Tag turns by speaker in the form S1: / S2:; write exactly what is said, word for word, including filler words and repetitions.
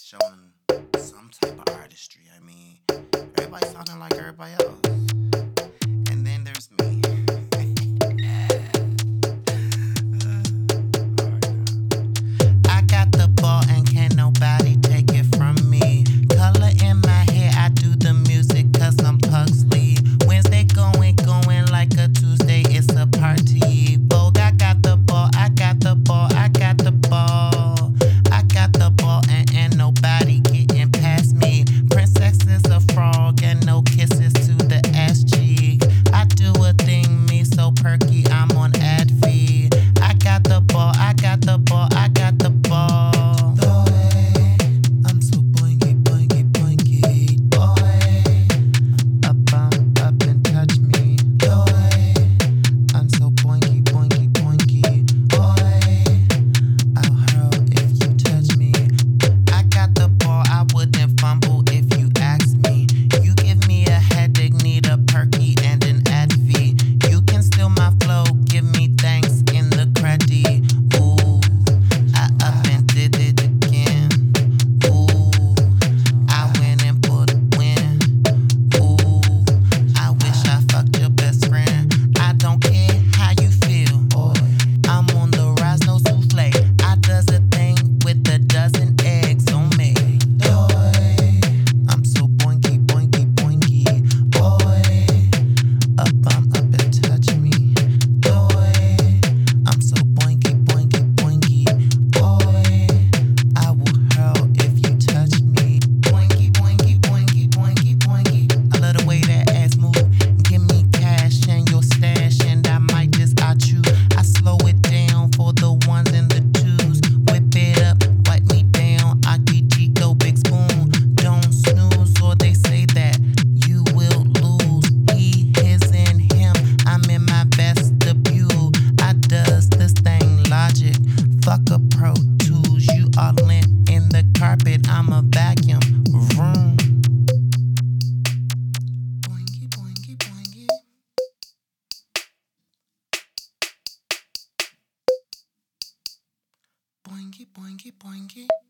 S1: showing some type of artistry. I mean, everybody sounding like everybody else. And then there's me. I got the ball and can't nobody take it from me. Color in my hair, I do the music cause I'm Pugsley. Wednesday going, going like a Tuesday, it's a party. Vogue, I got the ball, I got the ball, I got the ball. I got the ball and ain't nobody getting past me. Princess is a frog and no kisses to the ass cheek. I do a thing, me so perky, I'm on Advil. I got the ball, I got the ball, I got the ball. Boy, I'm so boingy, boingy, boingy. Boy, up, um, up and touch me. Boy, I'm so boingy, boingy, boingy. Boy, I'll hurl if you touch me. I got the ball, I wouldn't fumble if you ask me. You give me a headache, need a perky and an Advil. You can steal my flow, give me thanks in the credit. Ooh, I up and did it again. Ooh, I went and put a win. Ooh, I wish I fucked your best friend. I don't care how you feel. I'm on the rise, no souffle. I does a thing with a dozen eggs on me. I'm so boinky, boinky, boinky. Boy, up, I'm up and touch me. Boy, I'm so boinky, boinky, boinky. Boy, I will hurl if you touch me. Boinky, boinky, boinky, boinky, boinky. I love the way that ass move. Give me cash and your stash, and I might just out you. I slow it down for the ones and the twos. Whip it up, wipe me down. I get Chico big spoon. Don't snooze, or they say that you will lose. He, his, and him. I'm in my vestibule. I does this thing logic. Fuck a Pro Tools. You are lint in the carpet. I'm a vacuum. Vroom. Boingy, boingy, boingy. Boingy, boingy, boingy.